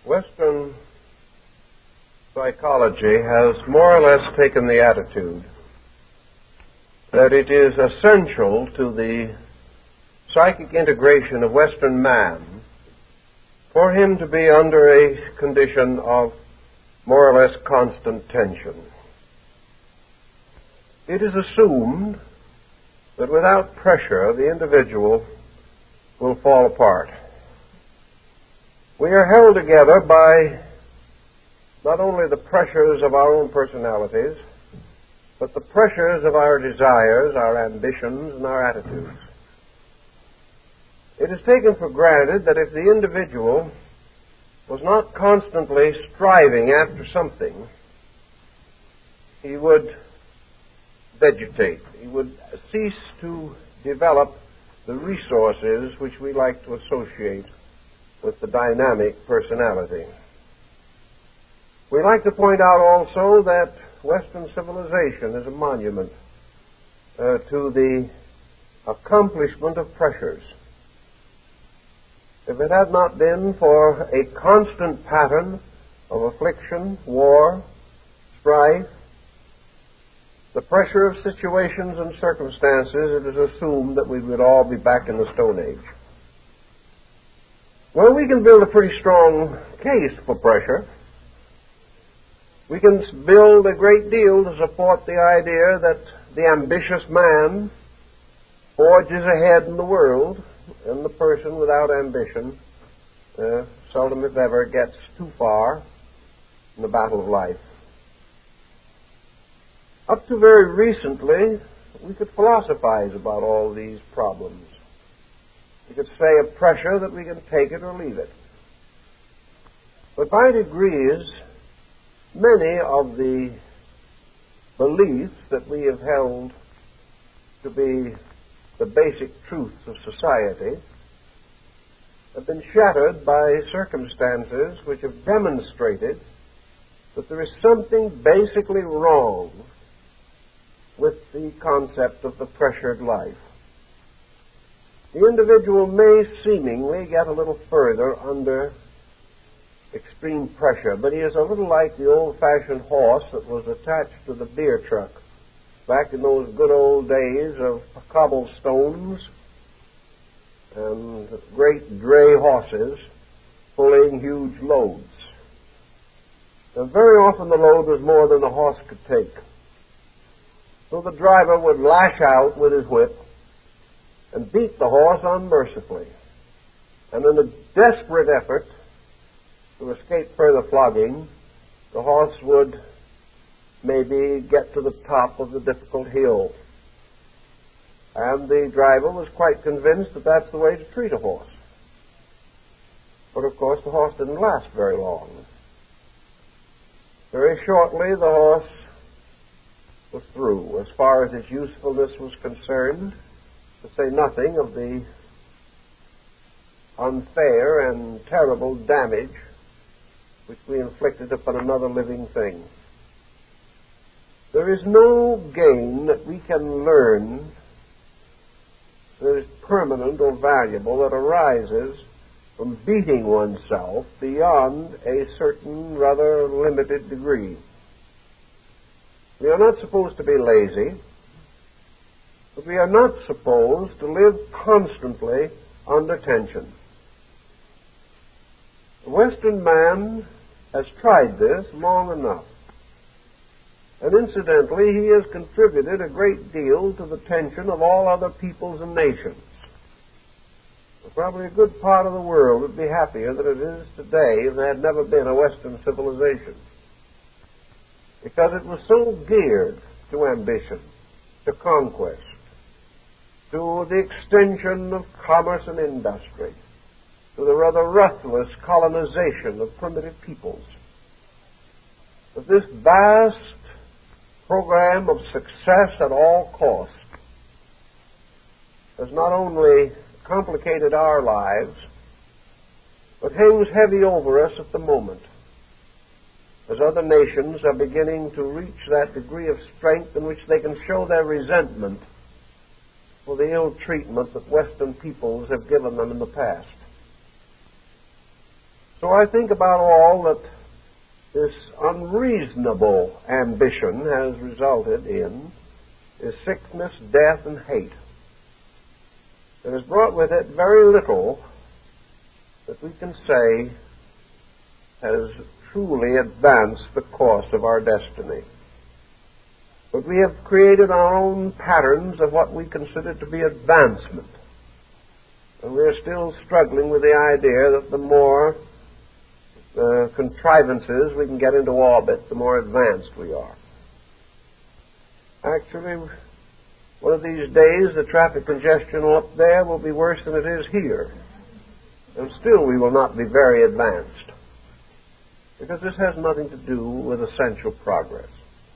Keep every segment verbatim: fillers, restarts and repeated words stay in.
Western psychology has more or less taken the attitude that it is essential to the psychic integration of Western man for him to be under a condition of more or less constant tension. It is assumed that without pressure the individual will fall apart. We are held together by not only the pressures of our own personalities, but the pressures of our desires, our ambitions, and our attitudes. It is taken for granted that if the individual was not constantly striving after something, he would vegetate. He would cease to develop the resources which we like to associate with the dynamic personality. We like to point out also that Western civilization is a monument uh, to the accomplishment of pressures. If it had not been for a constant pattern of affliction, war, strife, the pressure of situations and circumstances, it is assumed that we would all be back in the Stone Age. Well, we can build a pretty strong case for pressure. We can build a great deal to support the idea that the ambitious man forges ahead in the world, and the person without ambition uh, seldom, if ever, gets too far in the battle of life. Up to very recently, we could philosophize about all these problems. We could say of pressure that we can take it or leave it. But by degrees, many of the beliefs that we have held to be the basic truths of society have been shattered by circumstances which have demonstrated that there is something basically wrong with the concept of the pressured life. The individual may seemingly get a little further under extreme pressure, but he is a little like the old-fashioned horse that was attached to the beer truck back in those good old days of cobblestones and great dray horses pulling huge loads. And very often the load was more than the horse could take. So the driver would lash out with his whip and beat the horse unmercifully. And in a desperate effort to escape further flogging, the horse would maybe get to the top of the difficult hill. And the driver was quite convinced that that's the way to treat a horse. But of course the horse didn't last very long. Very shortly the horse was through as far as its usefulness was concerned, to say nothing of the unfair and terrible damage which we inflicted upon another living thing. There is no gain that we can learn that is permanent or valuable that arises from beating oneself beyond a certain rather limited degree. We are not supposed to be lazy, but we are not supposed to live constantly under tension. The Western man has tried this long enough. And incidentally, he has contributed a great deal to the tension of all other peoples and nations. Probably a good part of the world would be happier than it is today if there had never been a Western civilization, because it was so geared to ambition, to conquest, to the extension of commerce and industry, to the rather ruthless colonization of primitive peoples. But this vast program of success at all costs has not only complicated our lives, but hangs heavy over us at the moment, as other nations are beginning to reach that degree of strength in which they can show their resentment for the ill treatment that Western peoples have given them in the past. so I think about all that this unreasonable ambition has resulted in is sickness, death, and hate. It has brought with it very little that we can say has truly advanced the course of our destiny. But we have created our own patterns of what we consider to be advancement. And we are still struggling with the idea that the more uh, contrivances we can get into orbit, the more advanced we are. Actually, one of these days, the traffic congestion up there will be worse than it is here. And still we will not be very advanced, because this has nothing to do with essential progress.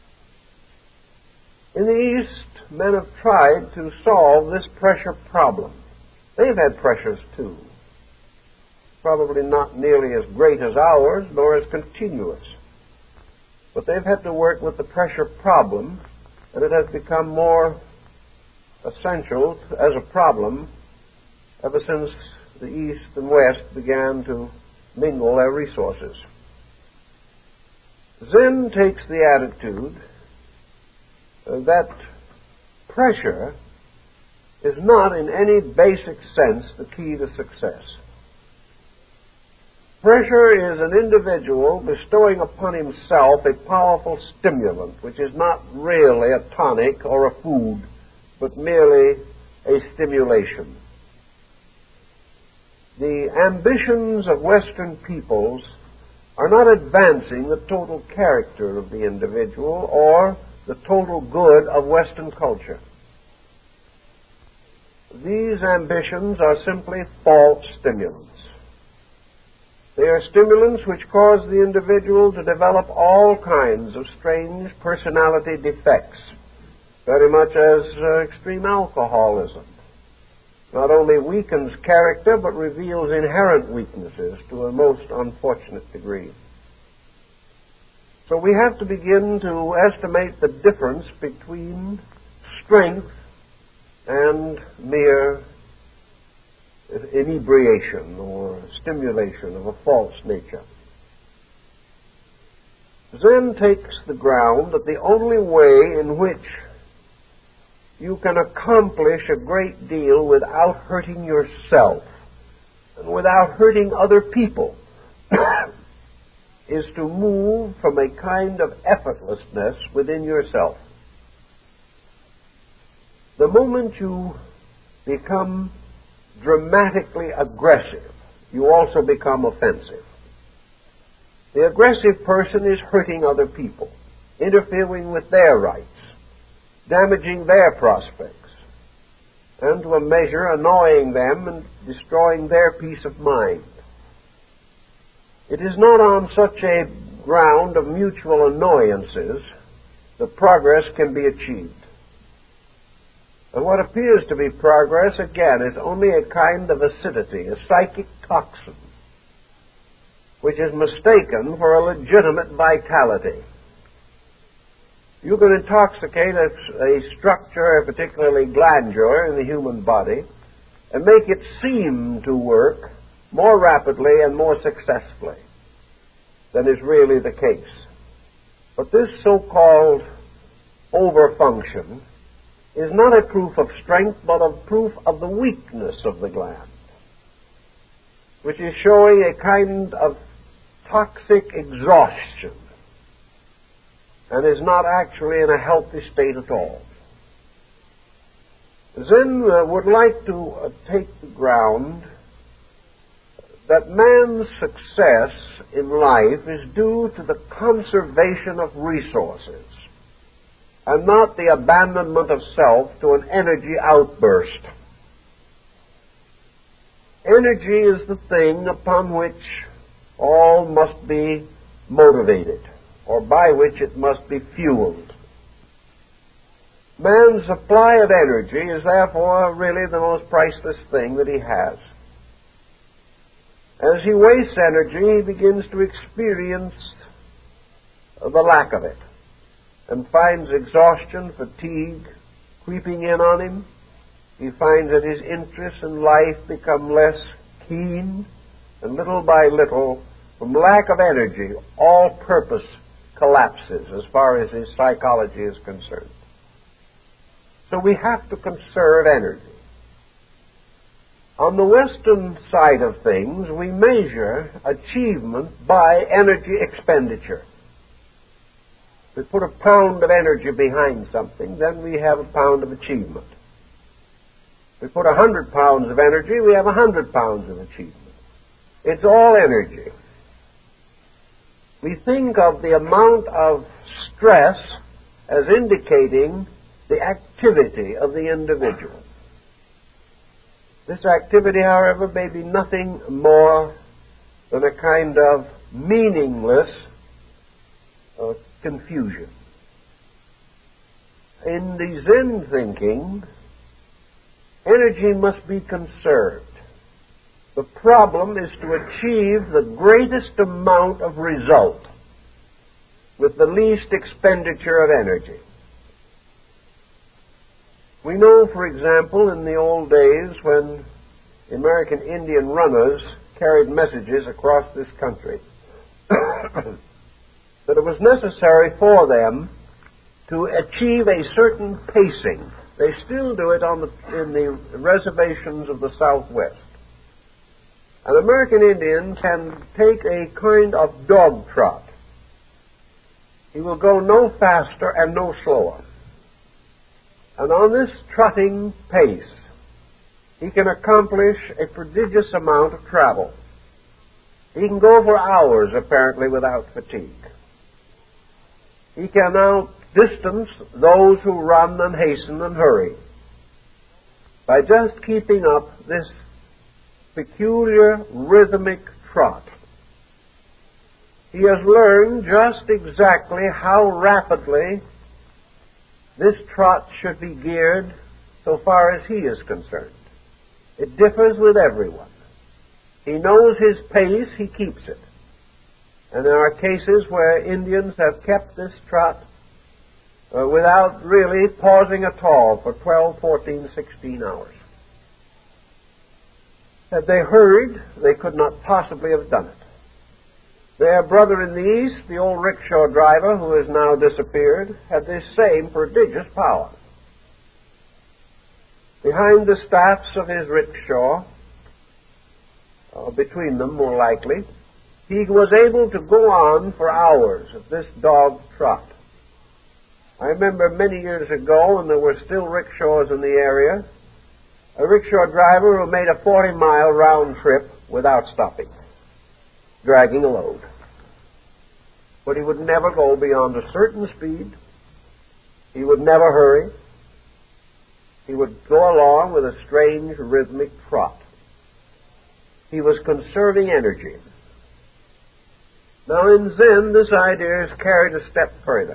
In the East, men have tried to solve this pressure problem. They've had pressures too, probably not nearly as great as ours, nor as continuous. But they've had to work with the pressure problem, and it has become more essential as a problem ever since the East and West began to mingle their resources. Zen takes the attitude that pressure is not in any basic sense the key to success. Pressure is an individual bestowing upon himself a powerful stimulant, which is not really a tonic or a food, but merely a stimulation. The ambitions of Western peoples are not advancing the total character of the individual or the total good of Western culture. These ambitions are simply false stimulants. They are stimulants which cause the individual to develop all kinds of strange personality defects, very much as uh, extreme alcoholism not only weakens character but reveals inherent weaknesses to a most unfortunate degree. So we have to begin to estimate the difference between strength and mere inebriation or stimulation of a false nature. Zen takes the ground that the only way in which you can accomplish a great deal without hurting yourself and without hurting other people is to move from a kind of effortlessness within yourself. The moment you become dramatically aggressive, you also become offensive. The aggressive person is hurting other people, interfering with their rights, damaging their prospects, and to a measure annoying them and destroying their peace of mind. It is not on such a ground of mutual annoyances that progress can be achieved. And what appears to be progress, again, is only a kind of acidity, a psychic toxin, which is mistaken for a legitimate vitality. You can intoxicate a, a structure, particularly glandular, in the human body, and make it seem to work more rapidly and more successfully than is really the case. But this so-called overfunction is not a proof of strength, but a proof of the weakness of the gland, which is showing a kind of toxic exhaustion and is not actually in a healthy state at all. Zen uh, would like to uh, take the ground that man's success in life is due to the conservation of resources and not the abandonment of self to an energy outburst. Energy is the thing upon which all must be motivated, or by which it must be fueled. Man's supply of energy is therefore really the most priceless thing that he has. As he wastes energy, he begins to experience the lack of it and finds exhaustion, fatigue creeping in on him. He finds that his interests in life become less keen, and little by little from lack of energy, all purpose collapses as far as his psychology is concerned. So we have to conserve energy. On the Western side of things, we measure achievement by energy expenditure. We put a pound of energy behind something, then we have a pound of achievement. We put a hundred pounds of energy, we have a hundred pounds of achievement. It's all energy. We think of the amount of stress as indicating the activity of the individual. This activity, however, may be nothing more than a kind of meaningless uh, confusion. In the Zen thinking, energy must be conserved. The problem is to achieve the greatest amount of result with the least expenditure of energy. We know, for example, in the old days when the American Indian runners carried messages across this country, that it was necessary for them to achieve a certain pacing. They still do it on the, in the reservations of the Southwest. An American Indian can take a kind of dog trot. He will go no faster and no slower. And on this trotting pace, he can accomplish a prodigious amount of travel. He can go for hours, apparently, without fatigue. He can outdistance those who run and hasten and hurry by just keeping up this peculiar rhythmic trot. He has learned just exactly how rapidly this trot should be geared so far as he is concerned. It differs with everyone. He knows his pace, he keeps it. And there are cases where Indians have kept this trot uh, without really pausing at all for twelve, fourteen, sixteen hours. Had they hurried, they could not possibly have done it. Their brother in the East, the old rickshaw driver who has now disappeared, had this same prodigious power. Behind the staffs of his rickshaw, or between them more likely, he was able to go on for hours at this dog trot. I remember many years ago, when there were still rickshaws in the area, a rickshaw driver who made a forty-mile round trip without stopping, dragging a load. But he would never go beyond a certain speed. He would never hurry. He would go along with a strange rhythmic trot. He was conserving energy. Now in Zen, this idea is carried a step further.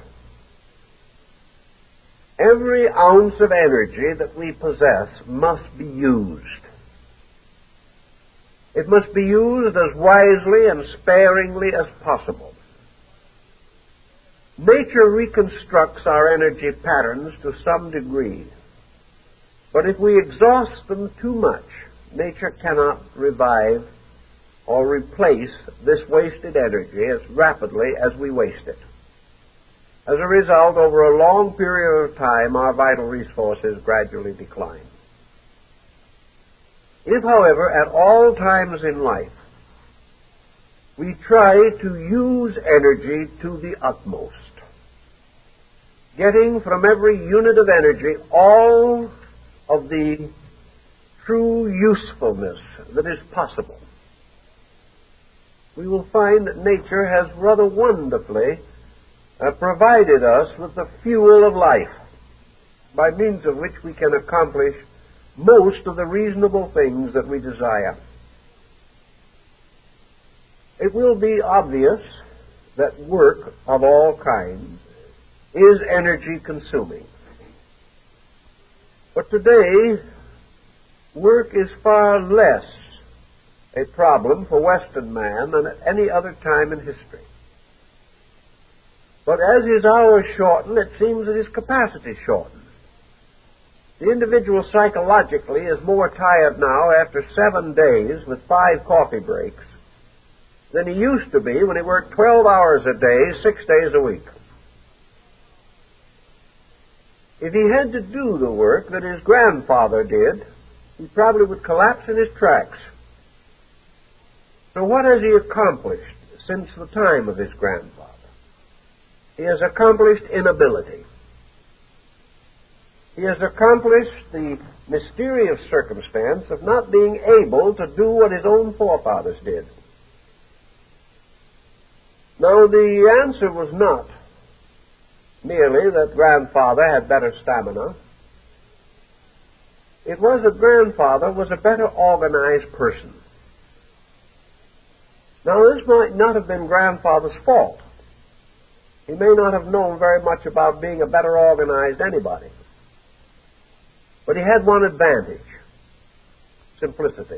Every ounce of energy that we possess must be used. It must be used as wisely and sparingly as possible. Nature reconstructs our energy patterns to some degree, but if we exhaust them too much, nature cannot revive or replace this wasted energy as rapidly as we waste it. As a result, over a long period of time, our vital resources gradually decline. If, however, at all times in life, we try to use energy to the utmost, getting from every unit of energy all of the true usefulness that is possible, we will find that nature has rather wonderfully uh, provided us with the fuel of life, by means of which we can accomplish most of the reasonable things that we desire. It will be obvious that work of all kinds is energy consuming. But today, work is far less a problem for Western man than at any other time in history. But as his hours shorten, it seems that his capacity shortens. The individual psychologically is more tired now after seven days with five coffee breaks than he used to be when he worked twelve hours a day, six days a week. If he had to do the work that his grandfather did, he probably would collapse in his tracks. So what has he accomplished since the time of his grandfather? He has accomplished inability. He has accomplished the mysterious circumstance of not being able to do what his own forefathers did. Now, the answer was not merely that grandfather had better stamina. It was that grandfather was a better organized person. Now, this might not have been grandfather's fault. He may not have known very much about being a better organized anybody. But he had one advantage: simplicity.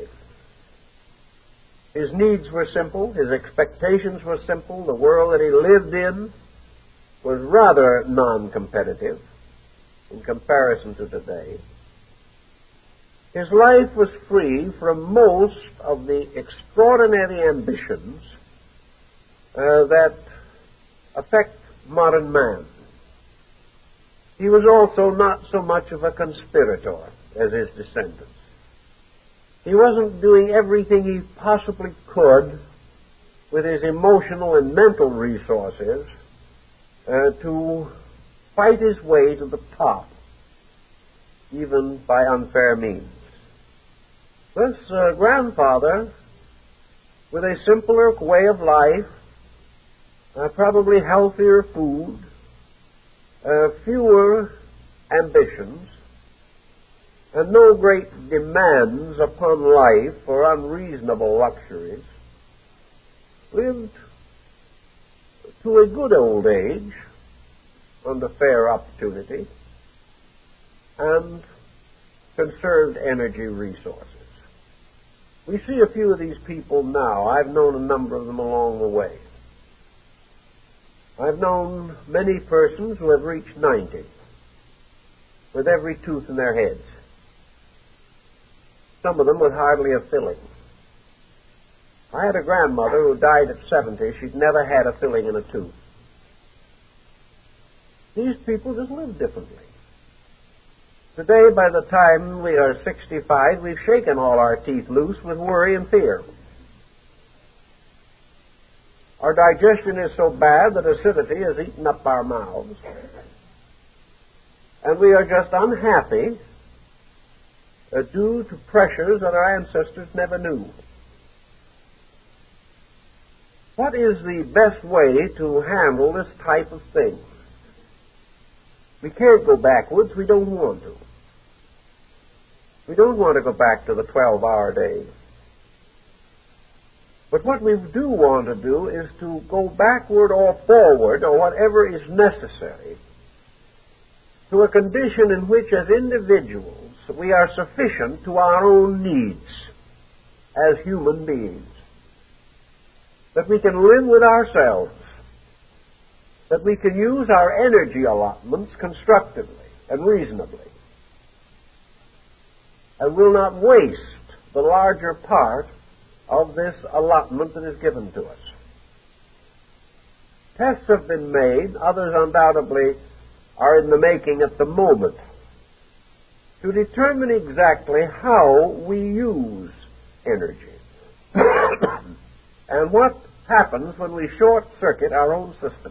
His needs were simple, his expectations were simple, the world that he lived in was rather non-competitive in comparison to today. His life was free from most of the extraordinary ambitions uh, that affect modern man. He was also not so much of a conspirator as his descendants. He wasn't doing everything he possibly could with his emotional and mental resources uh, to fight his way to the top, even by unfair means. This uh, grandfather, with a simpler way of life, uh, probably healthier food, uh, fewer ambitions, and no great demands upon life or unreasonable luxuries, lived to a good old age under fair opportunity and conserved energy resources. We see a few of these people now. I've known a number of them along the way. I've known many persons who have reached ninety with every tooth in their heads. Some of them with hardly a filling. I had a grandmother who died at seventy. She'd never had a filling in a tooth. These people just live differently. Today, by the time we are sixty-five, we've shaken all our teeth loose with worry and fear. Our digestion is so bad that acidity has eaten up our mouths. And we are just unhappy uh, due to pressures that our ancestors never knew. What is the best way to handle this type of thing? We can't go backwards. We don't want to. We don't want to go back to the twelve-hour day. But what we do want to do is to go backward or forward, or whatever is necessary, to a condition in which, as individuals, we are sufficient to our own needs as human beings. That we can live with ourselves. That we can use our energy allotments constructively and reasonably. And will not waste the larger part of this allotment that is given to us. Tests have been made, others undoubtedly are in the making at the moment, to determine exactly how we use energy and what happens when we short-circuit our own systems.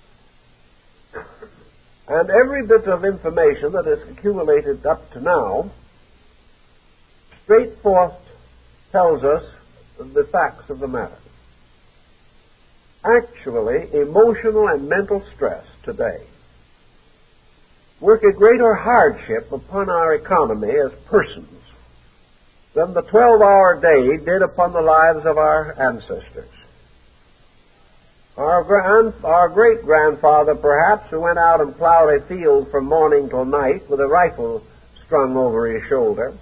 And every bit of information that has accumulated up to now straight forth tells us the facts of the matter. Actually, emotional and mental stress today work a greater hardship upon our economy as persons than the twelve-hour day did upon the lives of our ancestors. Our, grand, our great-grandfather, perhaps, who went out and plowed a field from morning till night with a rifle strung over his shoulder,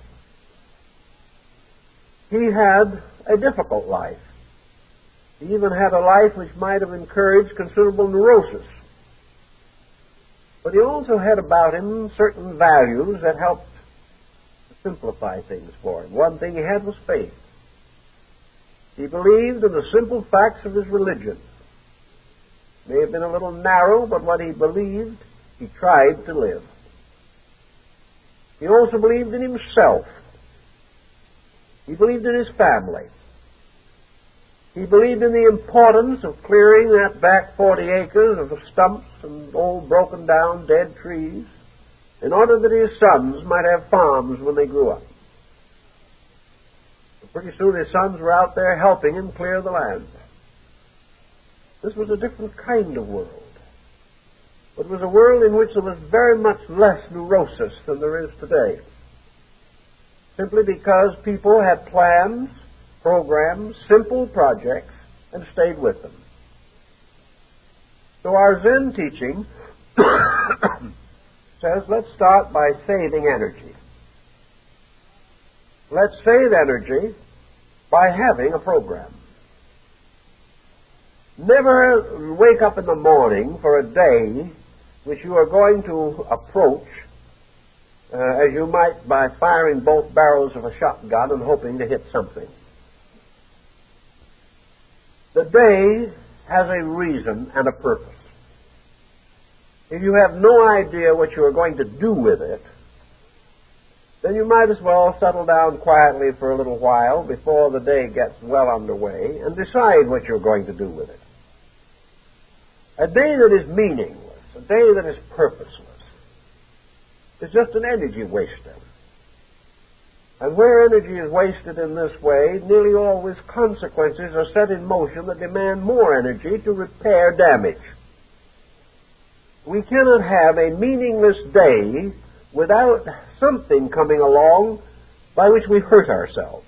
he had a difficult life. He even had a life which might have encouraged considerable neurosis. But he also had about him certain values that helped to simplify things for him. One thing he had was faith. He believed in the simple facts of his religion. May have been a little narrow, but what he believed, he tried to live. He also believed in himself. He believed in his family. He believed in the importance of clearing that back forty acres of stumps and old broken down dead trees in order that his sons might have farms when they grew up. And pretty soon his sons were out there helping him clear the land. This was a different kind of world. It was a world in which there was very much less neurosis than there is today. Simply because people had plans, programs, simple projects, and stayed with them. So our Zen teaching says, let's start by saving energy. Let's save energy by having a program. Never wake up in the morning for a day which you are going to approach uh, as you might by firing both barrels of a shotgun and hoping to hit something. The day has a reason and a purpose. If you have no idea what you are going to do with it, then you might as well settle down quietly for a little while before the day gets well underway and decide what you're going to do with it. A day that is meaningless, a day that is purposeless, is just an energy waster. And where energy is wasted in this way, nearly always consequences are set in motion that demand more energy to repair damage. We cannot have a meaningless day without something coming along by which we hurt ourselves.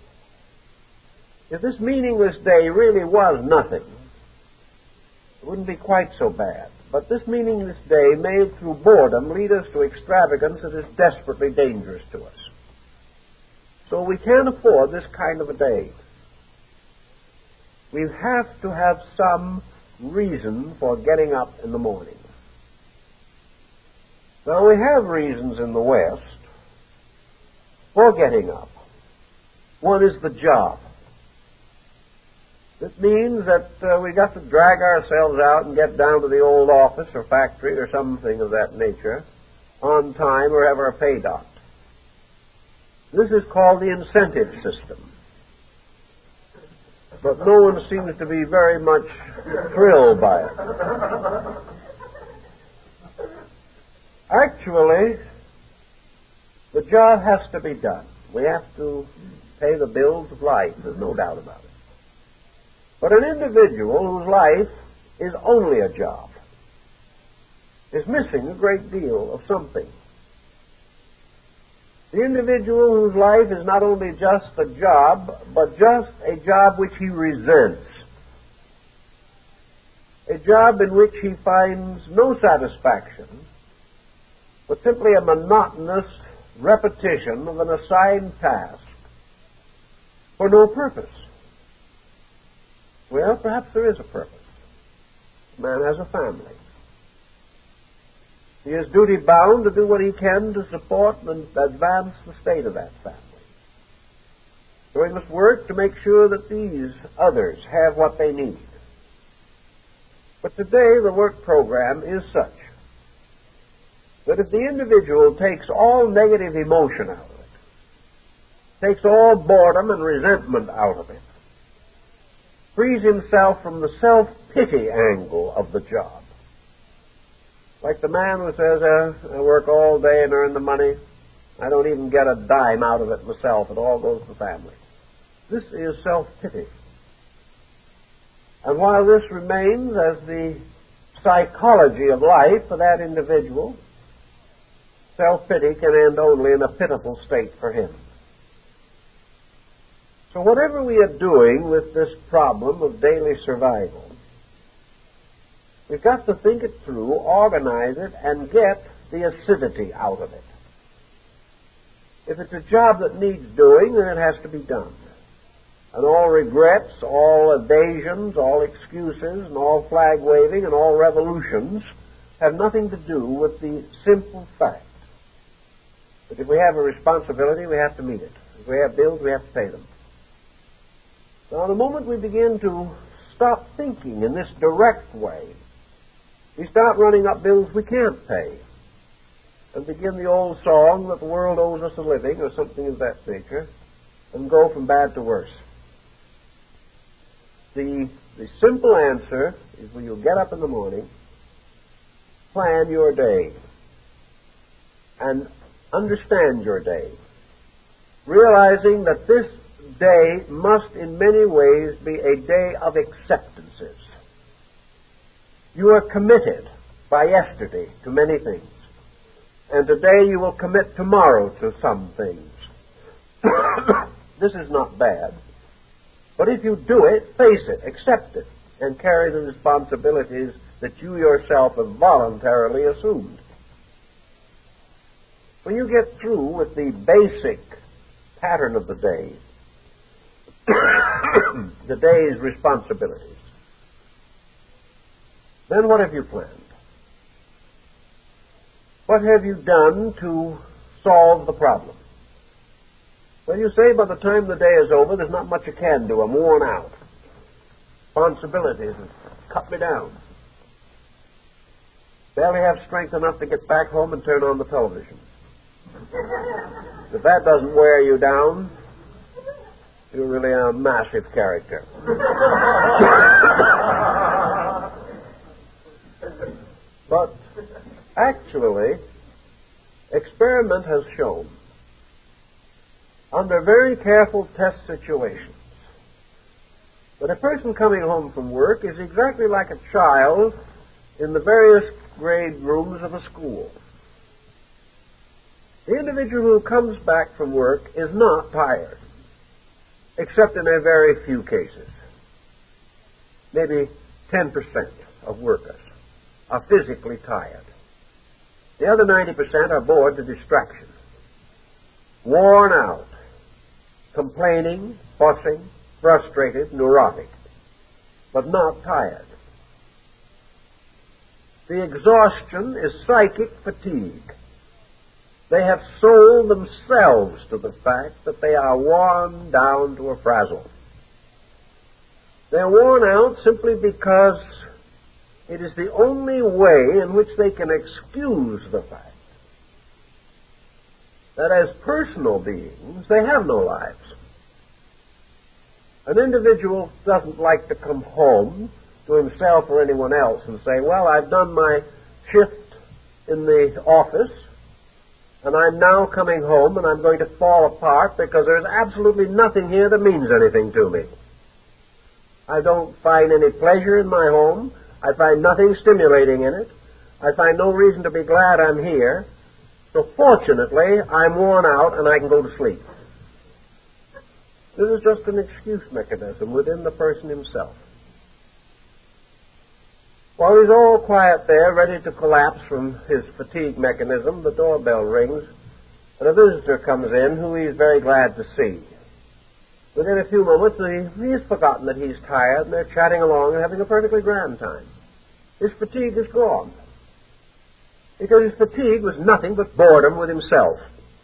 If this meaningless day really was nothing, it wouldn't be quite so bad. But this meaningless day made through boredom lead us to extravagance that is desperately dangerous to us. So we can't afford this kind of a day. We have to have some reason for getting up in the morning. Now, we have reasons in the West for getting up. One is the job. It means that uh, we've got to drag ourselves out and get down to the old office or factory or something of that nature on time or ever a pay docked. This is called the incentive system. But no one seems to be very much thrilled by it. Actually, the job has to be done. We have to pay the bills of life. There's no doubt about it. But an individual whose life is only a job is missing a great deal of something. The individual whose life is not only just a job, but just a job which he resents. A job in which he finds no satisfaction, but simply a monotonous repetition of an assigned task for no purpose. Well, perhaps there is a purpose. Man has a family. He is duty-bound to do what he can to support and advance the state of that family. So he must work to make sure that these others have what they need. But today the work program is such that if the individual takes all negative emotion out of it, takes all boredom and resentment out of it, frees himself from the self-pity angle of the job, like the man who says, uh, I work all day and earn the money, I don't even get a dime out of it myself, it all goes to the family. This is self-pity. And while this remains as the psychology of life for that individual, self-pity can end only in a pitiful state for him. So whatever we are doing with this problem of daily survival, we've got to think it through, organize it, and get the acidity out of it. If it's a job that needs doing, then it has to be done. And all regrets, all evasions, all excuses, and all flag-waving, and all revolutions have nothing to do with the simple fact that if we have a responsibility, we have to meet it. If we have bills, we have to pay them. Now, the moment we begin to stop thinking in this direct way, we start running up bills we can't pay and begin the old song that the world owes us a living or something of that nature and go from bad to worse. The, the simple answer is when you get up in the morning, plan your day and understand your day, realizing that this day must in many ways be a day of acceptances. You are committed by yesterday to many things, and today you will commit tomorrow to some things. This is not bad, but if you do it, face it, accept it, and carry the responsibilities that you yourself have voluntarily assumed. When you get through with the basic pattern of the day, the day's responsibilities, then what have you planned? What have you done to solve the problem? Well, you say by the time the day is over, there's not much you can do. I'm worn out. Responsibilities have cut me down. Barely have strength enough to get back home and turn on the television. If that doesn't wear you down, you're really a massive character. But actually, experiment has shown, under very careful test situations, that a person coming home from work is exactly like a child in the various grade rooms of a school. The individual who comes back from work is not tired, except in a very few cases. Maybe ten percent of workers are physically tired. The other ninety percent are bored to distraction, worn out, complaining, fussing, frustrated, neurotic, but not tired. The exhaustion is psychic fatigue. They have sold themselves to the fact that they are worn down to a frazzle. They're worn out simply because it is the only way in which they can excuse the fact that as personal beings, they have no lives. An individual doesn't like to come home to himself or anyone else and say, well, I've done my shift in the office, and I'm now coming home and I'm going to fall apart because there's absolutely nothing here that means anything to me. I don't find any pleasure in my home. I find nothing stimulating in it. I find no reason to be glad I'm here. So fortunately, I'm worn out and I can go to sleep. This is just an excuse mechanism within the person himself. While he's all quiet there, ready to collapse from his fatigue mechanism, the doorbell rings, and a visitor comes in who he's very glad to see. Within a few moments, he, he's forgotten that he's tired, and they're chatting along and having a perfectly grand time. His fatigue is gone, because his fatigue was nothing but boredom with himself.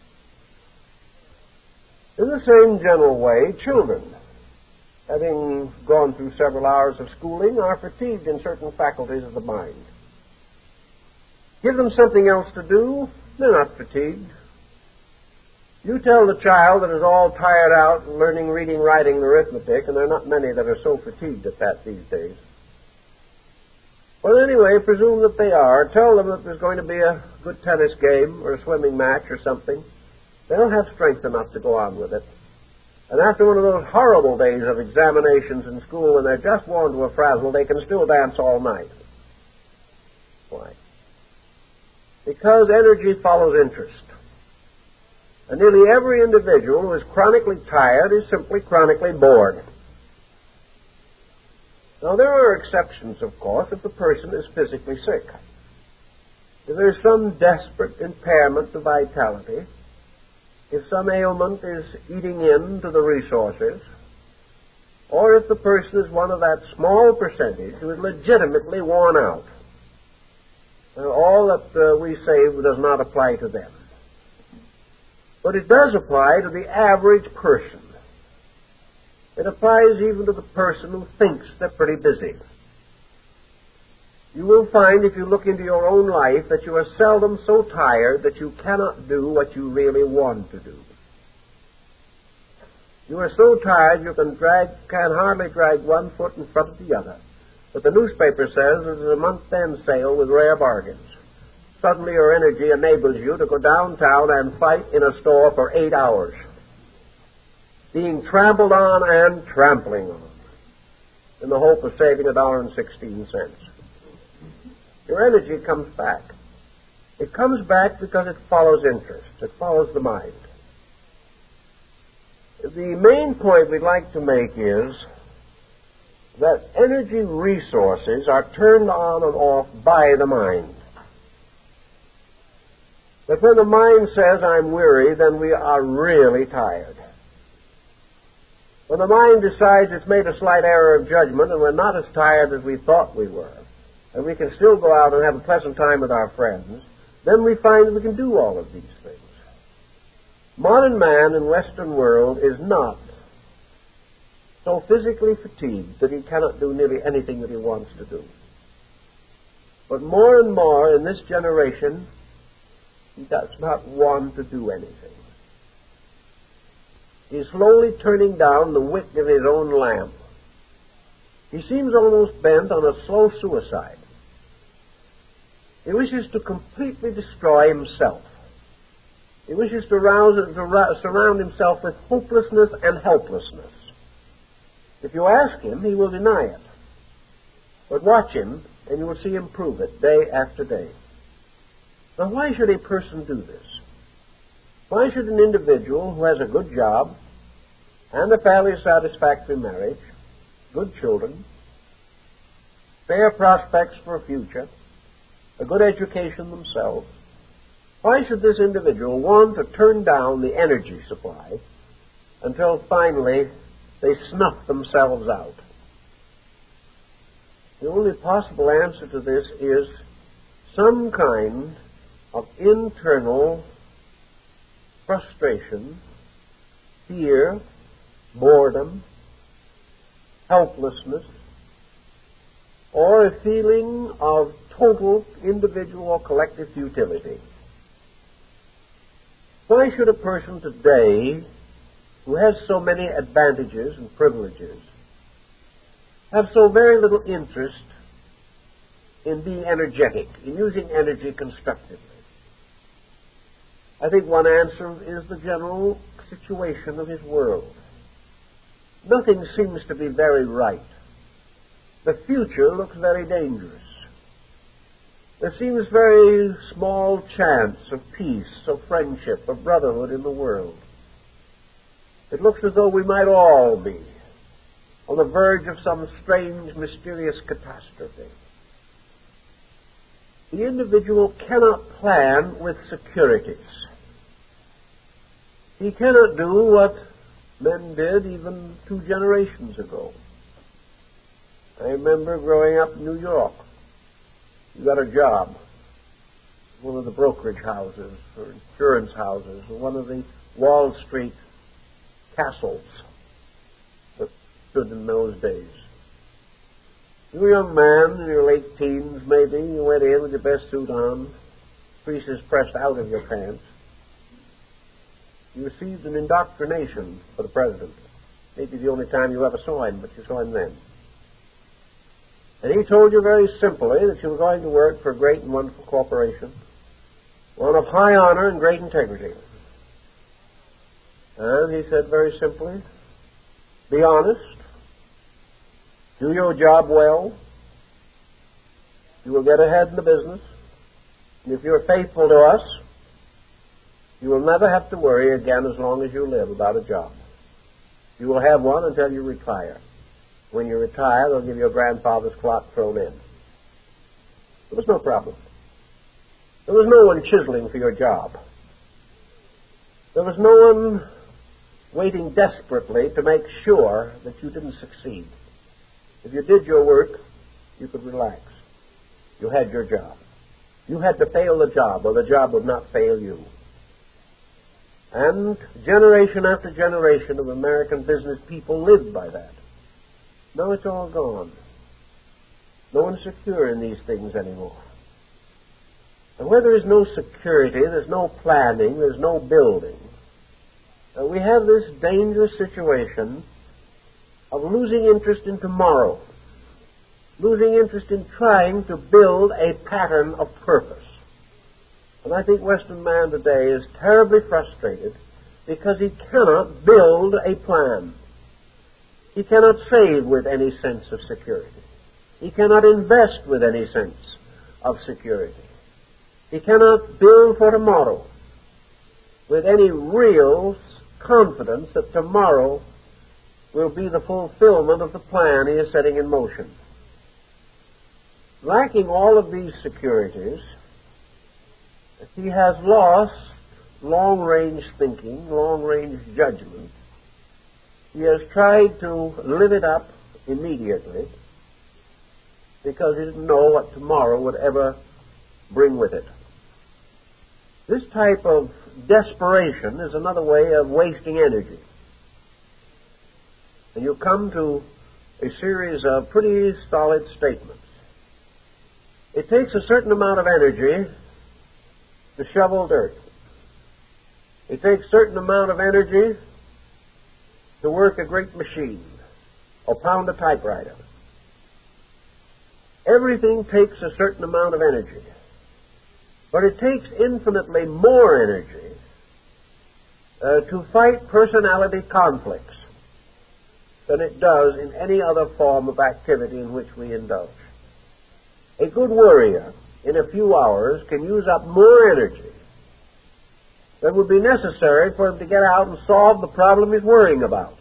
In the same general way, children, having gone through several hours of schooling, are fatigued in certain faculties of the mind. Give them something else to do, they're not fatigued. You tell the child that is all tired out learning reading, writing, and arithmetic, and there are not many that are so fatigued at that these days. Well, anyway, presume that they are. Tell them that there's going to be a good tennis game or a swimming match or something. They'll have strength enough to go on with it. And after one of those horrible days of examinations in school when they're just worn to a frazzle, they can still dance all night. Why? Because energy follows interest. And nearly every individual who is chronically tired is simply chronically bored. Now, there are exceptions, of course, if the person is physically sick. If there's some desperate impairment to vitality, if some ailment is eating into the resources, or if the person is one of that small percentage who is legitimately worn out, uh, all that uh, we say does not apply to them. But it does apply to the average person. It applies even to the person who thinks they're pretty busy. You will find, if you look into your own life, that you are seldom so tired that you cannot do what you really want to do. You are so tired you can drag, can hardly drag one foot in front of the other. But the newspaper says it is a month-end sale with rare bargains. Suddenly your energy enables you to go downtown and fight in a store for eight hours, being trampled on and trampling on, in the hope of saving a dollar and sixteen cents. Your energy comes back. It comes back because it follows interest. It follows the mind. The main point we'd like to make is that energy resources are turned on and off by the mind. That when the mind says, I'm weary, then we are really tired. When the mind decides it's made a slight error of judgment and we're not as tired as we thought we were, and we can still go out and have a pleasant time with our friends, then we find that we can do all of these things. Modern man in Western world is not so physically fatigued that he cannot do nearly anything that he wants to do. But more and more in this generation, he does not want to do anything. He's slowly turning down the wick of his own lamp. He seems almost bent on a slow suicide. He wishes to completely destroy himself. He wishes to, rouse, to ra- surround himself with hopelessness and helplessness. If you ask him, he will deny it. But watch him, and you will see him prove it day after day. Now, why should a person do this? Why should an individual who has a good job and a fairly satisfactory marriage, good children, fair prospects for a future, a good education themselves, why should this individual want to turn down the energy supply until finally they snuff themselves out? The only possible answer to this is some kind of internal frustration, fear, boredom, helplessness, or a feeling of total individual or collective futility. Why should a person today, who has so many advantages and privileges, have so very little interest in being energetic, in using energy constructively? I think one answer is the general situation of his world. Nothing seems to be very right. The future looks very dangerous. There seems very small chance of peace, of friendship, of brotherhood in the world. It looks as though we might all be on the verge of some strange, mysterious catastrophe. The individual cannot plan with securities. He cannot do what men did even two generations ago. I remember growing up in New York. You got a job, one of the brokerage houses or insurance houses, or one of the Wall Street castles that stood in those days. You were a young man in your late teens, maybe. You went in with your best suit on, creases pressed out of your pants. You received an indoctrination for the president. Maybe the only time you ever saw him, but you saw him then. And he told you very simply that you were going to work for a great and wonderful corporation, one of high honor and great integrity. And he said very simply, be honest, do your job well, you will get ahead in the business, and if you're faithful to us, you will never have to worry again as long as you live about a job. You will have one until you retire. When you retire, they'll give you a grandfather's clock thrown in. There was no problem. There was no one chiseling for your job. There was no one waiting desperately to make sure that you didn't succeed. If you did your work, you could relax. You had your job. You had to fail the job, or the job would not fail you. And generation after generation of American business people lived by that. Now it's all gone. No one's secure in these things anymore. And where there is no security, there's no planning, there's no building, uh, we have this dangerous situation of losing interest in tomorrow, losing interest in trying to build a pattern of purpose. And I think Western man today is terribly frustrated because he cannot build a plan. He cannot save with any sense of security. He cannot invest with any sense of security. He cannot build for tomorrow with any real confidence that tomorrow will be the fulfillment of the plan he is setting in motion. Lacking all of these securities, he has lost long-range thinking, long-range judgment. He has tried to live it up immediately because he didn't know what tomorrow would ever bring with it. This type of desperation is another way of wasting energy. And you come to a series of pretty solid statements. It takes a certain amount of energy to shovel dirt. It takes a certain amount of energy to work a great machine or pound a typewriter. Everything takes a certain amount of energy. But it takes infinitely more energy uh, to fight personality conflicts than it does in any other form of activity in which we indulge. A good worrier in a few hours can use up more energy than would be necessary for him to get out and solve the problem he's worrying about.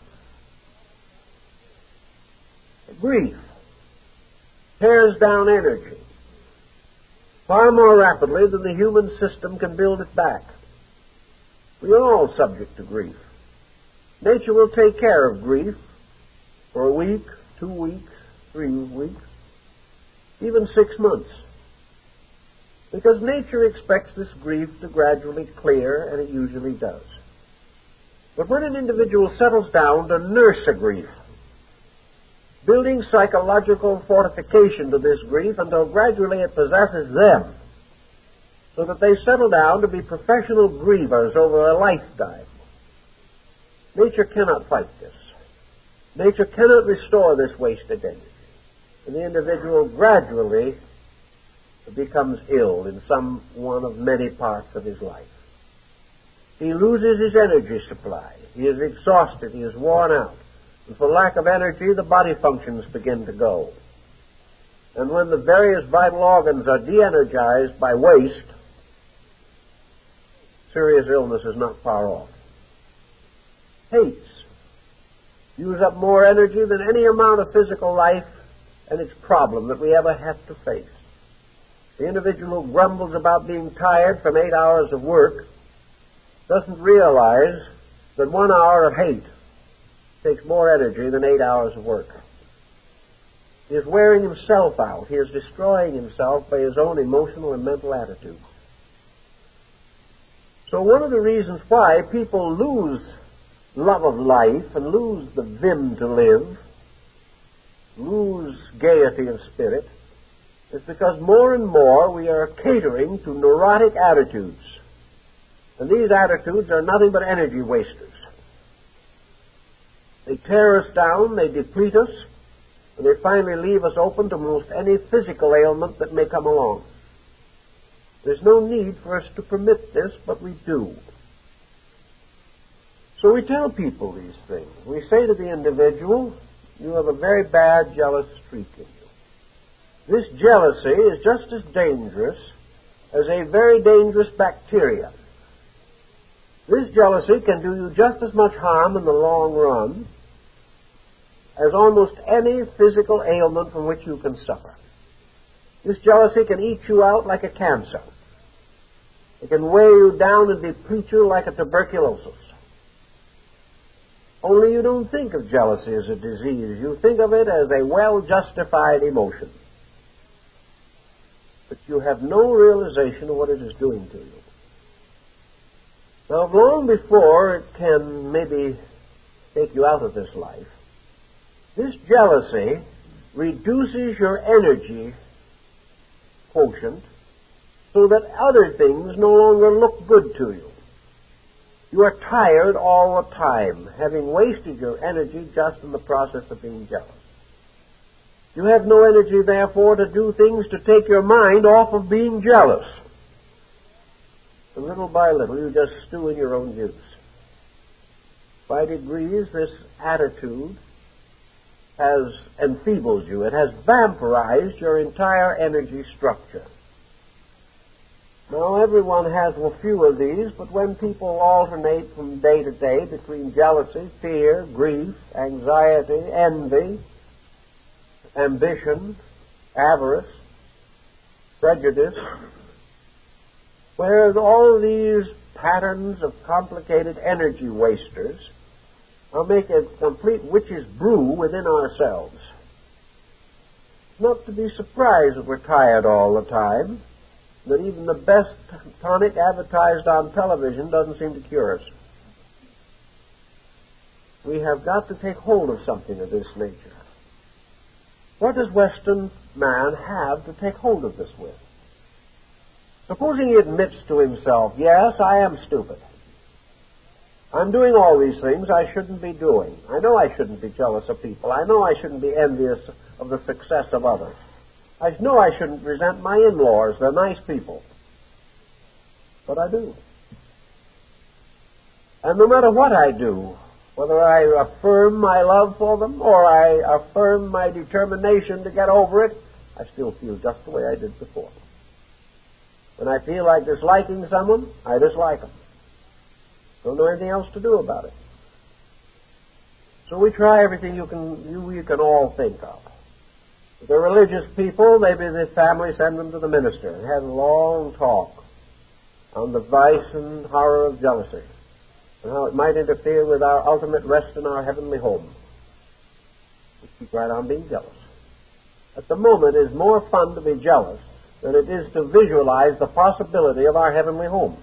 Grief tears down energy far more rapidly than the human system can build it back. We are all subject to grief. Nature will take care of grief for a week, two weeks, three weeks, even six months. Because nature expects this grief to gradually clear, and it usually does. But when an individual settles down to nurse a grief, building psychological fortification to this grief until gradually it possesses them, so that they settle down to be professional grievers over a lifetime. Nature cannot fight this. Nature cannot restore this wasted energy. And the individual gradually becomes ill in some one of many parts of his life. He loses his energy supply. He is exhausted. He is worn out. And for lack of energy, the body functions begin to go. And when the various vital organs are de-energized by waste, serious illness is not far off. Hates use up more energy than any amount of physical life and its problem that we ever have to face. The individual who grumbles about being tired from eight hours of work doesn't realize that one hour of hate takes more energy than eight hours of work. He is wearing himself out. He is destroying himself by his own emotional and mental attitudes. So one of the reasons why people lose love of life and lose the vim to live, lose gaiety of spirit, is because more and more we are catering to neurotic attitudes. And these attitudes are nothing but energy wasters. They tear us down, they deplete us, and they finally leave us open to most any physical ailment that may come along. There's no need for us to permit this, but we do. So we tell people these things. We say to the individual, you have a very bad jealous streak in you. This jealousy is just as dangerous as a very dangerous bacteria. This jealousy can do you just as much harm in the long run as almost any physical ailment from which you can suffer. This jealousy can eat you out like a cancer. It can weigh you down and deplete you like a tuberculosis. Only you don't think of jealousy as a disease. You think of it as a well-justified emotion. But you have no realization of what it is doing to you. Now, long before it can maybe take you out of this life, this jealousy reduces your energy quotient so that other things no longer look good to you. You are tired all the time, having wasted your energy just in the process of being jealous. You have no energy, therefore, to do things to take your mind off of being jealous. And little by little, you just stew in your own juice. By degrees, this attitude has enfeebled you. It has vampirized your entire energy structure. Now, everyone has a few of these, but when people alternate from day to day between jealousy, fear, grief, anxiety, envy, ambition, avarice, prejudice, where all these patterns of complicated energy wasters will make a complete witch's brew within ourselves. Not to be surprised that we're tired all the time, that even the best tonic advertised on television doesn't seem to cure us. We have got to take hold of something of this nature. What does Western man have to take hold of this with? Supposing he admits to himself, yes, I am stupid. I'm doing all these things I shouldn't be doing. I know I shouldn't be jealous of people. I know I shouldn't be envious of the success of others. I know I shouldn't resent my in-laws. They're nice people. But I do. And no matter what I do, whether I affirm my love for them or I affirm my determination to get over it, I still feel just the way I did before. When I feel like disliking someone, I dislike them. Don't know anything else to do about it. So we try everything you can you, you can all think of. If they're religious people, maybe the family send them to the minister and have a long talk on the vice and horror of jealousy and how it might interfere with our ultimate rest in our heavenly home. We keep right on being jealous. At the moment, it is more fun to be jealous than it is to visualize the possibility of our heavenly home.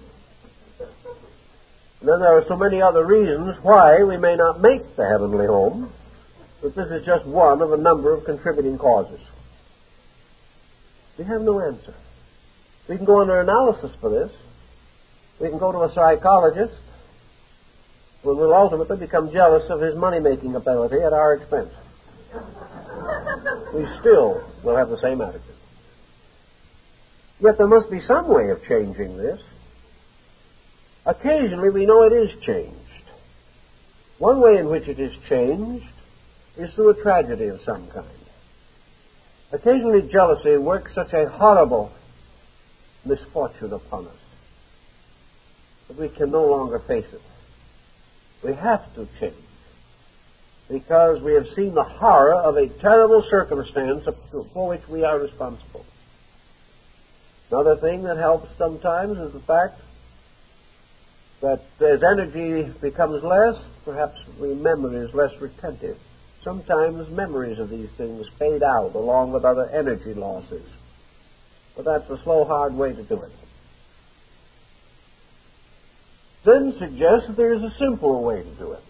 And then there are so many other reasons why we may not make the heavenly home, but this is just one of a number of contributing causes. We have no answer. We can go under analysis for this. We can go to a psychologist who will ultimately become jealous of his money-making ability at our expense. We still will have the same attitude. Yet there must be some way of changing this. Occasionally we know it is changed. One way in which it is changed is through a tragedy of some kind. Occasionally jealousy works such a horrible misfortune upon us that we can no longer face it. We have to change because we have seen the horror of a terrible circumstance for which we are responsible. Another thing that helps sometimes is the fact that as energy becomes less, perhaps memory is less retentive. Sometimes memories of these things fade out along with other energy losses. But that's a slow, hard way to do it. Then suggests that there is a simpler way to do it.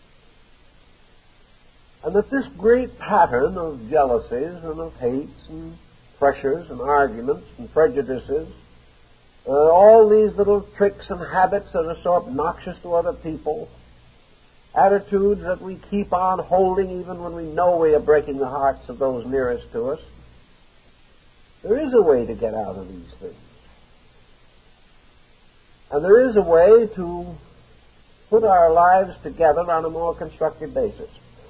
And that this great pattern of jealousies and of hates and pressures and arguments and prejudices, uh, all these little tricks and habits that are so obnoxious to other people, attitudes that we keep on holding even when we know we are breaking the hearts of those nearest to us, there is a way to get out of these things. And there is a way to put our lives together on a more constructive basis.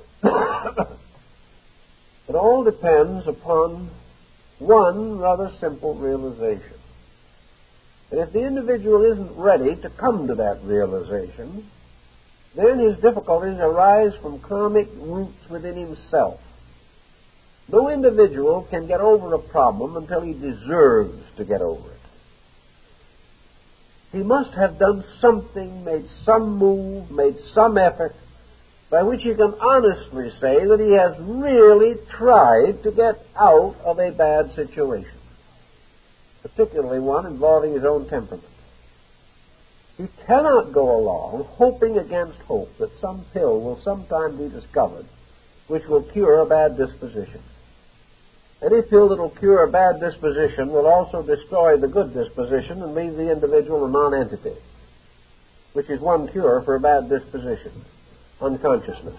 It all depends upon one rather simple realization. And if the individual isn't ready to come to that realization, then his difficulties arise from karmic roots within himself. No individual can get over a problem until he deserves to get over it. He must have done something, made some move, made some effort, by which he can honestly say that he has really tried to get out of a bad situation, particularly one involving his own temperament. He cannot go along hoping against hope that some pill will sometime be discovered which will cure a bad disposition. Any pill that will cure a bad disposition will also destroy the good disposition and leave the individual a non-entity, which is one cure for a bad disposition, unconsciousness.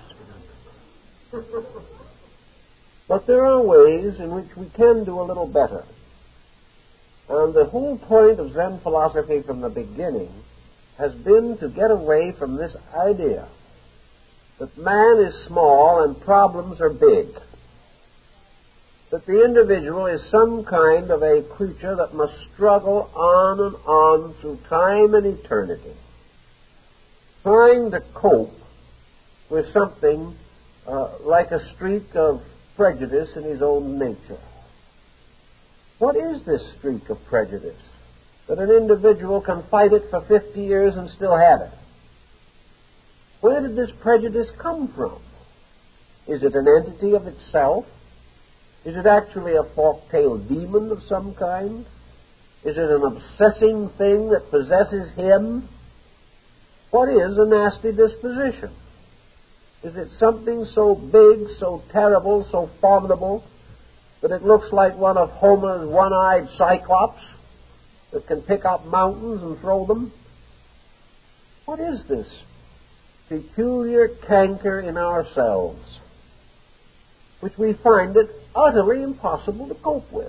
But there are ways in which we can do a little better. And the whole point of Zen philosophy from the beginning has been to get away from this idea that man is small and problems are big, that the individual is some kind of a creature that must struggle on and on through time and eternity, trying to cope with something uh, like a streak of prejudice in his own nature. What is this streak of prejudice that an individual can fight it for fifty years and still have it? Where did this prejudice come from? Is it an entity of itself? Is it actually a fork-tailed demon of some kind? Is it an obsessing thing that possesses him? What is a nasty disposition? Is it something so big, so terrible, so formidable, that it looks like one of Homer's one-eyed cyclops that can pick up mountains and throw them? What is this peculiar canker in ourselves, which we find it utterly impossible to cope with?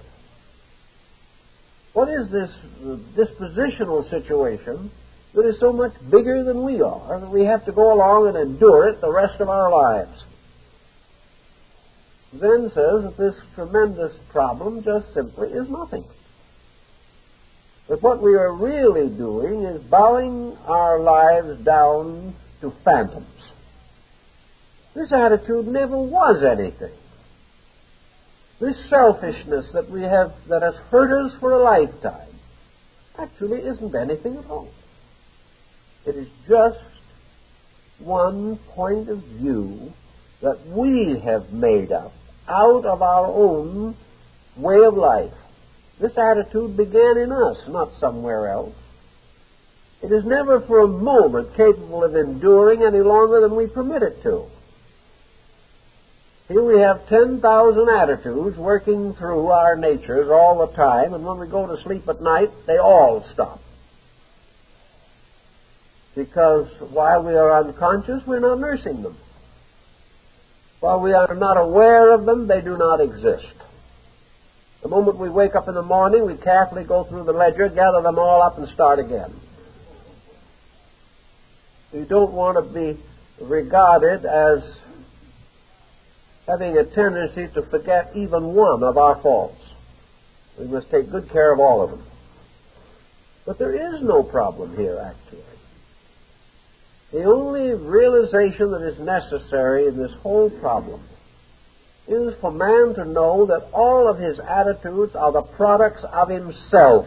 What is this dispositional situation that is so much bigger than we are that we have to go along and endure it the rest of our lives? Zen says that this tremendous problem just simply is nothing. That what we are really doing is bowing our lives down to phantoms. This attitude never was anything. This selfishness that we have, that has hurt us for a lifetime, actually isn't anything at all. It is just one point of view that we have made up out of our own way of life. This attitude began in us, not somewhere else. It is never for a moment capable of enduring any longer than we permit it to. Here we have ten thousand attitudes working through our natures all the time, and when we go to sleep at night, they all stop. Because while we are unconscious, we're not nursing them. While we are not aware of them, they do not exist. The moment we wake up in the morning, we carefully go through the ledger, gather them all up, and start again. We don't want to be regarded as having a tendency to forget even one of our faults. We must take good care of all of them. But there is no problem here, actually. The only realization that is necessary in this whole problem is for man to know that all of his attitudes are the products of himself.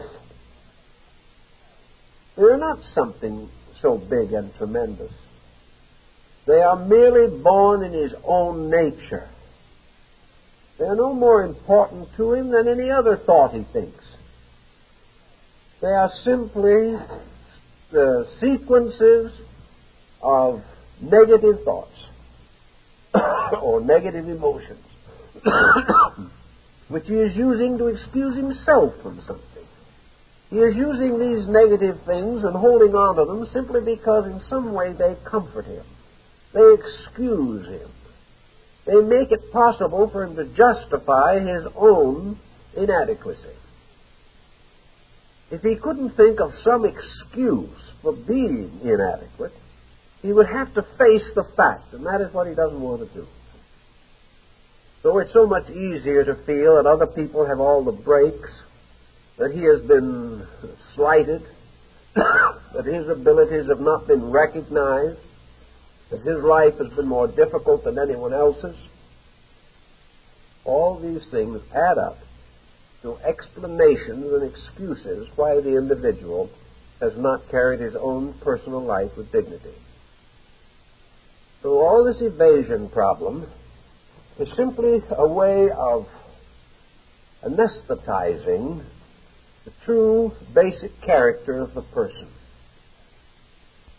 They are not something so big and tremendous. They are merely born in his own nature. They are no more important to him than any other thought he thinks. They are simply the sequences of negative thoughts or negative emotions which he is using to excuse himself from something. He is using these negative things and holding on to them simply because in some way they comfort him. They excuse him. They make it possible for him to justify his own inadequacy. If he couldn't think of some excuse for being inadequate, he would have to face the fact, and that is what he doesn't want to do. So it's so much easier to feel that other people have all the breaks, that he has been slighted, that his abilities have not been recognized, that his life has been more difficult than anyone else's. All these things add up to explanations and excuses why the individual has not carried his own personal life with dignity. So all this evasion problem is simply a way of anesthetizing the true basic character of the person.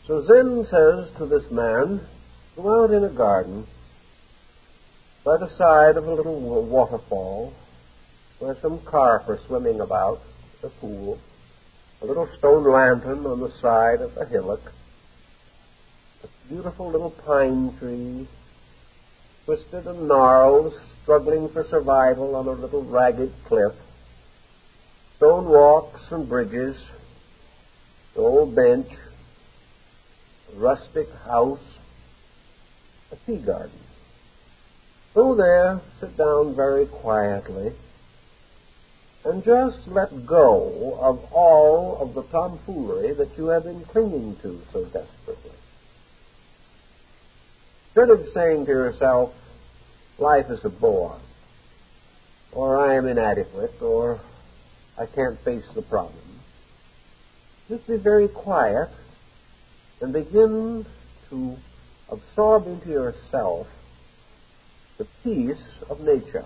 So Zen says to this man, go out in a garden by the side of a little waterfall where some carp are swimming about, a pool, a little stone lantern on the side of a hillock, a beautiful little pine tree, twisted and gnarled, struggling for survival on a little ragged cliff, stone walks and bridges, an old bench, a rustic house, a tea garden. Go there, sit down very quietly, and just let go of all of the tomfoolery that you have been clinging to so desperately. Instead of saying to yourself, life is a bore, or I am inadequate, or I can't face the problem, just be very quiet and begin to absorb into yourself the peace of nature.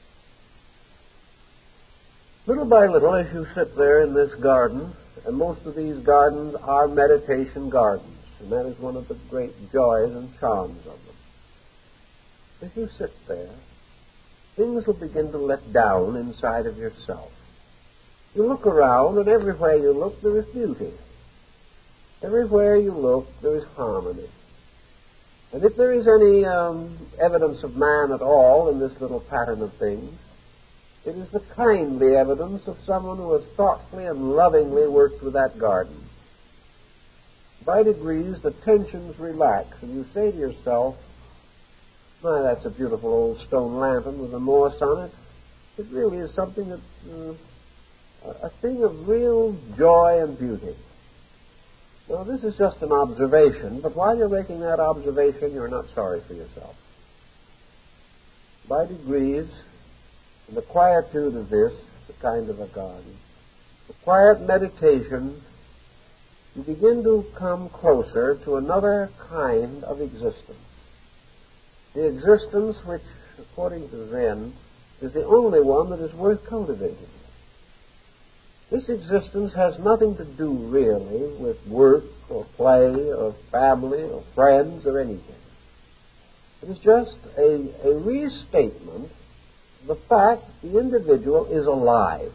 Little by little, as you sit there in this garden, and most of these gardens are meditation gardens, and that is one of the great joys and charms of them. As you sit there, things will begin to let down inside of yourself. You look around, and everywhere you look, there is beauty. Everywhere you look, there is harmony. And if there is any um, evidence of man at all in this little pattern of things, it is the kindly evidence of someone who has thoughtfully and lovingly worked with that garden. By degrees, the tensions relax, and you say to yourself, my, that's a beautiful old stone lantern with a Morse on it. It really is something that, uh, a thing of real joy and beauty. Now, this is just an observation, but while you're making that observation, you're not sorry for yourself. By degrees, in the quietude of this, the kind of a garden, the quiet meditation, you begin to come closer to another kind of existence. The existence which, according to Zen, is the only one that is worth cultivating. This existence has nothing to do, really, with work or play or family or friends or anything. It is just a, a restatement of the fact that the individual is alive.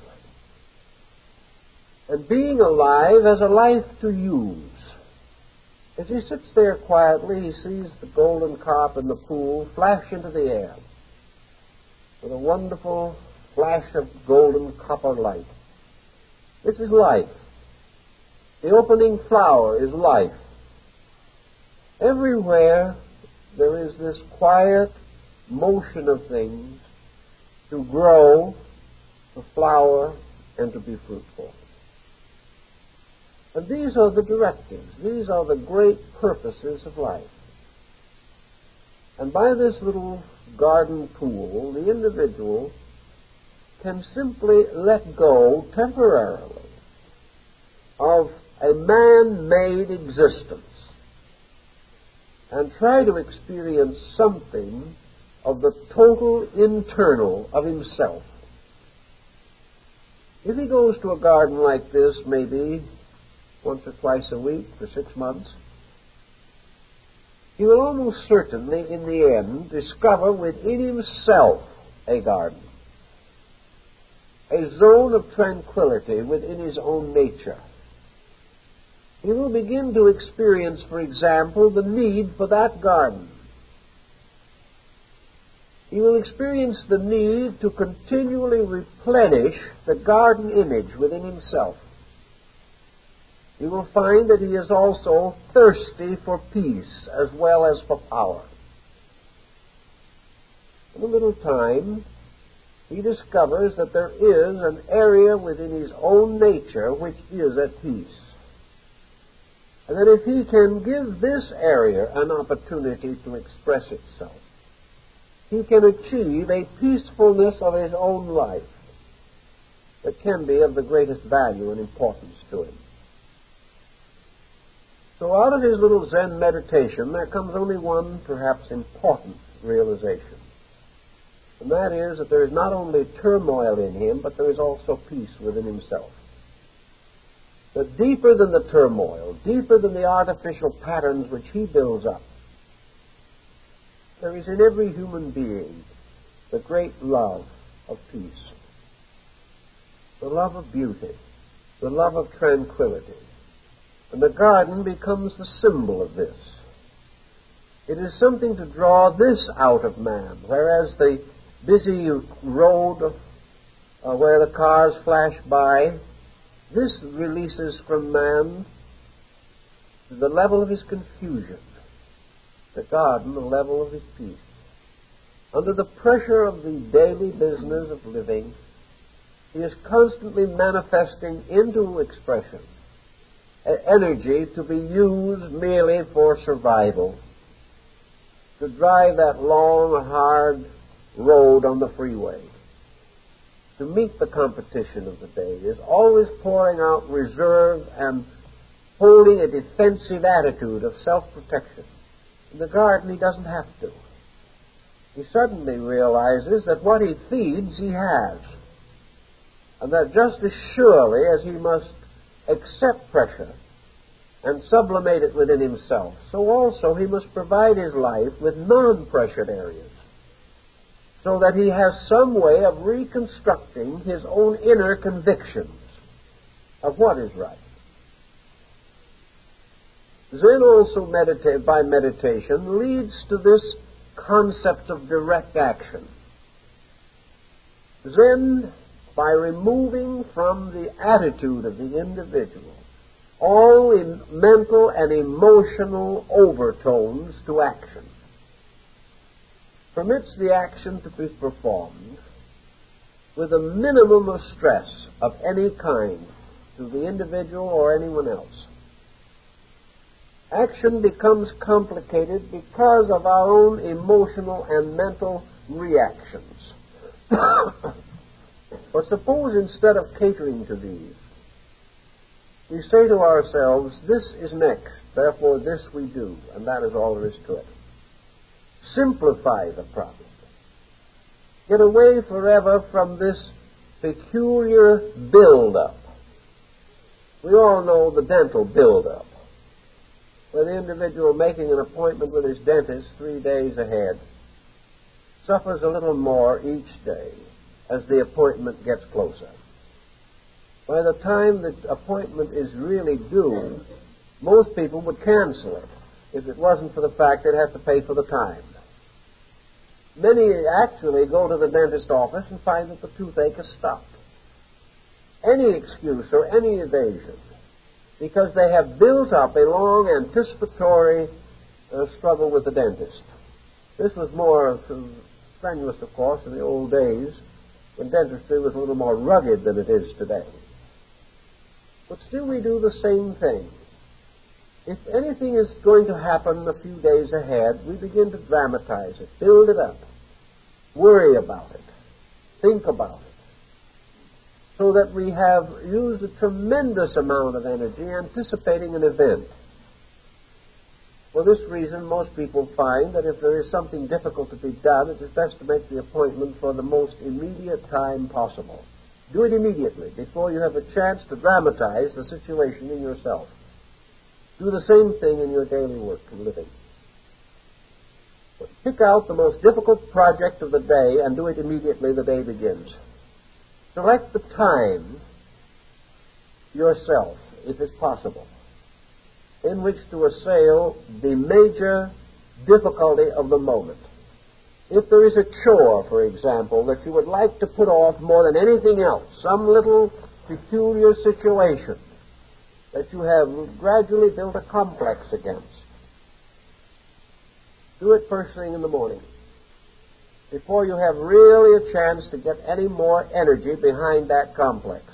And being alive has a life to use. As he sits there quietly, he sees the golden carp in the pool flash into the air with a wonderful flash of golden copper light. This is life. The opening flower is life. Everywhere there is this quiet motion of things to grow, to flower, and to be fruitful. And these are the directives. These are the great purposes of life. And by this little garden pool, the individual can simply let go temporarily of a man-made existence and try to experience something of the total internal of himself. If he goes to a garden like this, maybe once or twice a week for six months, he will almost certainly, in the end, discover within himself a garden, a zone of tranquility within his own nature. He will begin to experience, for example, the need for that garden. He will experience the need to continually replenish the garden image within himself. He will find that he is also thirsty for peace as well as for power. In a little time, he discovers that there is an area within his own nature which is at peace. And that if he can give this area an opportunity to express itself, he can achieve a peacefulness of his own life that can be of the greatest value and importance to him. So out of his little Zen meditation, there comes only one perhaps important realization. And that is that there is not only turmoil in him, but there is also peace within himself. That deeper than the turmoil, deeper than the artificial patterns which he builds up. There is in every human being the great love of peace, the love of beauty, the love of tranquility. And the garden becomes the symbol of this. It is something to draw this out of man, whereas the busy road uh, where the cars flash by, this releases from man to the level of his confusion, the garden, the level of his peace. Under the pressure of the daily business of living, he is constantly manifesting into expression an energy to be used merely for survival, to drive that long, hard road on the freeway, to meet the competition of the day, is always pouring out reserve and holding a defensive attitude of self-protection. In the garden, he doesn't have to. He suddenly realizes that what he feeds, he has, and that just as surely as he must accept pressure and sublimate it within himself, so also he must provide his life with non-pressured areas, so that he has some way of reconstructing his own inner convictions of what is right. Zen also, medita- by meditation, leads to this concept of direct action. Zen, by removing from the attitude of the individual all in mental and emotional overtones to action, permits the action to be performed with a minimum of stress of any kind to the individual or anyone else. Action becomes complicated because of our own emotional and mental reactions. But suppose instead of catering to these, we say to ourselves, this is next, therefore this we do, and that is all there is to it. Simplify the problem. Get away forever from this peculiar build-up. We all know the dental build-up, where the individual making an appointment with his dentist three days ahead suffers a little more each day as the appointment gets closer. By the time the appointment is really due, most people would cancel it if it wasn't for the fact they'd have to pay for the time. Many actually go to the dentist office and find that the toothache has stopped. Any excuse or any evasion, because they have built up a long anticipatory uh, struggle with the dentist. This was more strenuous, of course, in the old days, when dentistry was a little more rugged than it is today. But still we do the same thing. If anything is going to happen a few days ahead, we begin to dramatize it, build it up, worry about it, think about it, so that we have used a tremendous amount of energy anticipating an event. For this reason, most people find that if there is something difficult to be done, it is best to make the appointment for the most immediate time possible. Do it immediately, before you have a chance to dramatize the situation in yourself. Do the same thing in your daily work and living. But pick out the most difficult project of the day and do it immediately the day begins. Select the time yourself, if it's possible, in which to assail the major difficulty of the moment. If there is a chore, for example, that you would like to put off more than anything else, some little peculiar situation that you have gradually built a complex against, do it first thing in the morning, before you have really a chance to get any more energy behind that complex.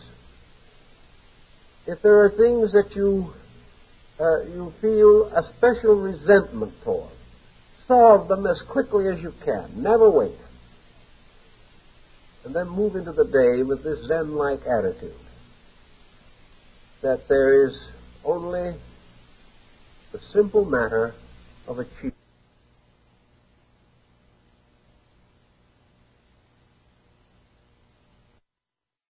If there are things that you uh, you feel a special resentment toward, solve them as quickly as you can. Never wait. And then move into the day with this Zen-like attitude that there is only the simple matter of achievement.